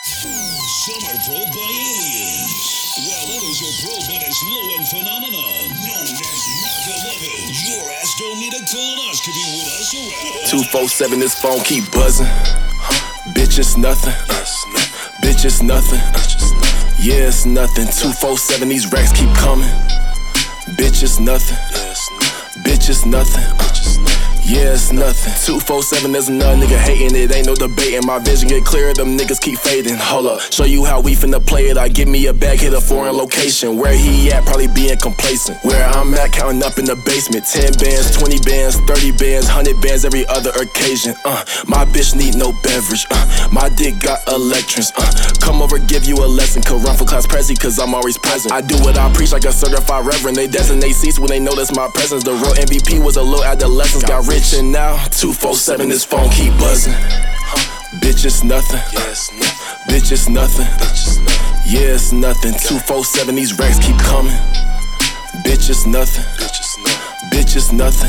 Some are probed by aliens, while others are probed by this low-end phenomenon known as Mach 11. Your ass don't need a colonoscopy with us around. 247, this phone keep buzzing. Bitch, it's nothing. Bitch, it's nothing. Yeah, it's nothing. 247, these racks keep coming. Bitch, it's nothing. Bitch, it's nothing. Yeah, it's nothing. 247, there's another nigga hating. It ain't no debating. My vision get clearer, them niggas keep fading. Hold up, show you how we finna play it. I give me a bag, hit a foreign location. Where he at, probably being complacent. Where I'm at, counting up in the basement. 10 bands, 20 bands, 30 bands, 100 bands every other occasion. My bitch need no beverage. My dick got electrons. Come over, give you a lesson. Could run for class prezi, cause I'm always present. I do what I preach like a certified reverend. They designate seats when they notice my presence. The real MVP was a little adolescence. Got rich and now 247, this phone keep buzzing. Bitch, it's nothing. Bitch, it's nothing. Yeah, it's nothing. 247, these racks keep coming. Bitch, it's nothing. Bitch, it's nothing.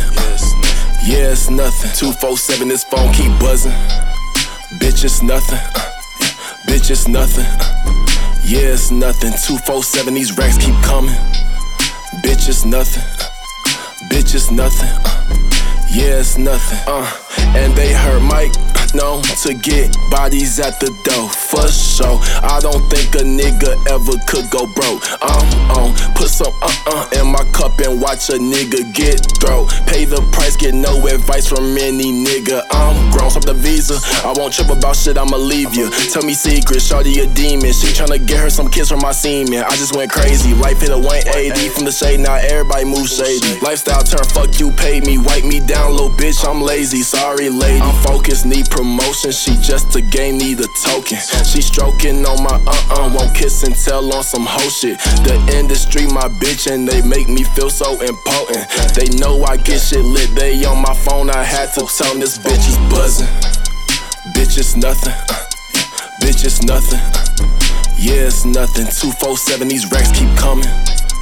Yeah, it's nothing. 247, this phone keep buzzing. Bitch, it's nothing. Bitch, it's nothing. Yeah, it's nothing. 247, these racks keep coming. Bitch, it's nothing. Bitch, it's nothing. Yeah, it's nothing. And they heard Mike known to get bodies at the door, for sure. I don't think a nigga ever could go broke. Put some in my cup and watch a nigga get throw. Pay the price, get no advice from any nigga. I'm grown, stop the visa. I won't trip about shit, I'ma leave you. Tell me secrets, shawty a demon. She tryna get her some kids from my semen. I just went crazy, life hit a 180 from the shade, now everybody move shady. Lifestyle turn, fuck you, paid me, wipe me down, little bitch, I'm lazy. Sorry lady, I'm focused, need promotion. She just a game, need a token. She stroking on my won't kiss and tell on some hoe shit. The industry my bitch and they make me feel so important. They know I get shit lit, they on my phone, I had to tell them this bitch is buzzing. Bitch, it's nothing. Bitch, it's nothing. Yeah, it's nothing. 247, these racks keep coming.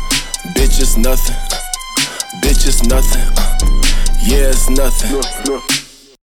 Bitch, it's nothing. Bitch, it's nothing. Yeah, it's nothing.